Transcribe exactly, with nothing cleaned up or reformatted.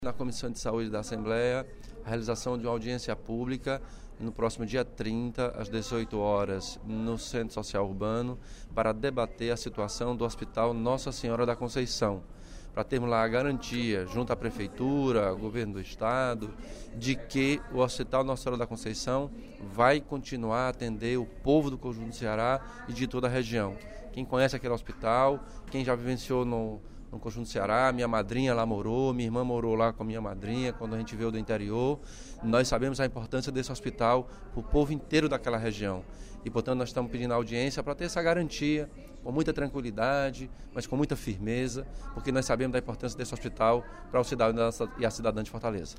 Na Comissão de Saúde da Assembleia, a realização de uma audiência pública no próximo dia trinta, às dezoito horas, no Centro Social Urbano, para debater a situação do Hospital Nossa Senhora da Conceição, para termos lá a garantia, junto à Prefeitura, ao Governo do Estado, de que o Hospital Nossa Senhora da Conceição vai continuar a atender o povo do Conjunto do Ceará e de toda a região. Quem conhece aquele hospital, quem já vivenciou no no Conjunto do Ceará, minha madrinha lá morou, minha irmã morou lá com a minha madrinha, quando a gente veio do interior. Nós sabemos a importância desse hospital para o povo inteiro daquela região. E, portanto, nós estamos pedindo audiência para ter essa garantia, com muita tranquilidade, mas com muita firmeza, porque nós sabemos da importância desse hospital para o cidadão e a cidadã de Fortaleza.